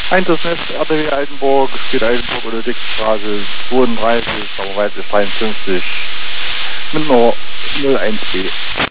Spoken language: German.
Eintrittsnetz RTW Altenburg, steht Altenburg oder Dickstraße 32, aber weit ist 53 mit nur 01B.